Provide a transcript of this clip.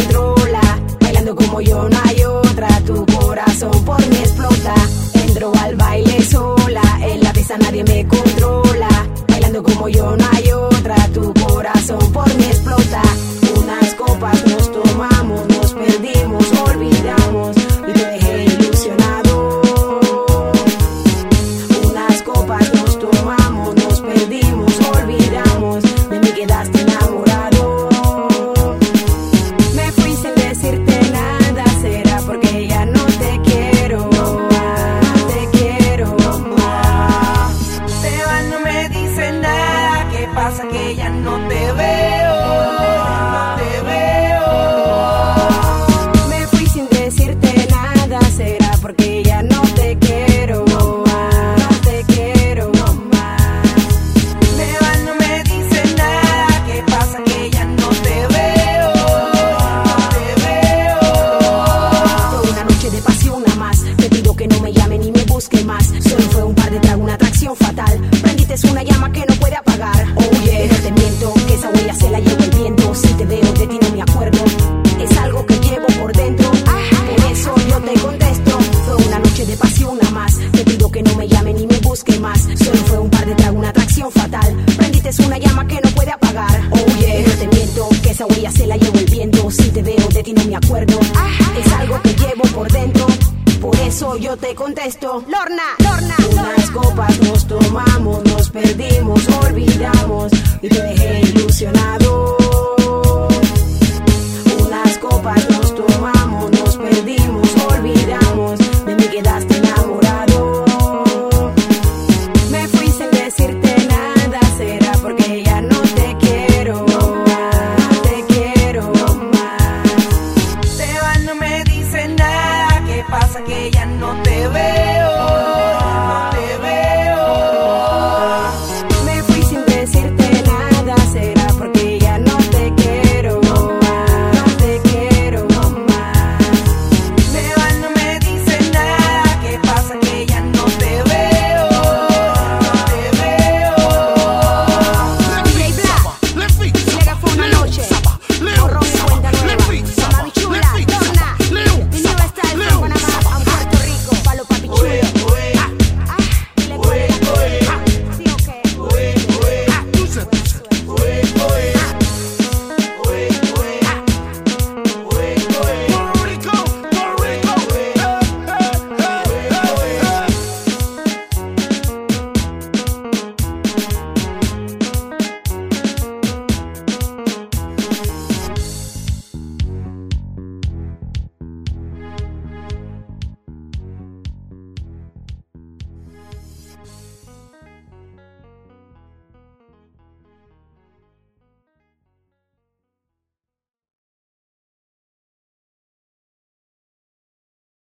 controla. Bailando como yo no hay otra, tu corazón por mí explota. Entro al baile sola, en la pista nadie me controla. Bailando como yo no hay otra, tu corazón por mí explota. Unas copas nos tomamos, nos perdimos, olvidamos y te dejé ilusionado. Unas copas nos tomamos, nos perdimos, olvidamos, de mí quedaste enamorado. Me fui sin decirte nada, será porque ya no te quiero, no más, te quiero, no más. Te vas, no me dices nada, ¿qué pasa? Que ya no te veo, no te veo. Me fui sin decirte nada, será porque ya no te quiero, no más, no te quiero, no más. Te vas, no me dices nada, ¿qué pasa? Que ya no te veo, no te veo. Fue una noche de pasión nada más, te pido que no me llame ni me busque más. Solo fue un par de tragos, una atracción fatal. Prendiste una llama que no puede apagar. Oh yeah, no te miento, que esa huella se la lleva el viento. Si te veo de ti no me acuerdo, es algo que llevo por dentro. Por eso yo te contesto. Fue una noche de pasión nada más, te pido que no me llame ni me busque más. Solo fue un par de tragos, una atracción fatal. Prendiste una llama que no puede apagar. Oh yeah, no te miento, que esa huella se la llevo el viento. Si te veo de ti no me acuerdo, es algo que llevo por dentro. Por eso yo te contesto. Lorna, Lorna, unas copas nos tomamos, nos perdimos, olvidamos y te dejé ilusionado.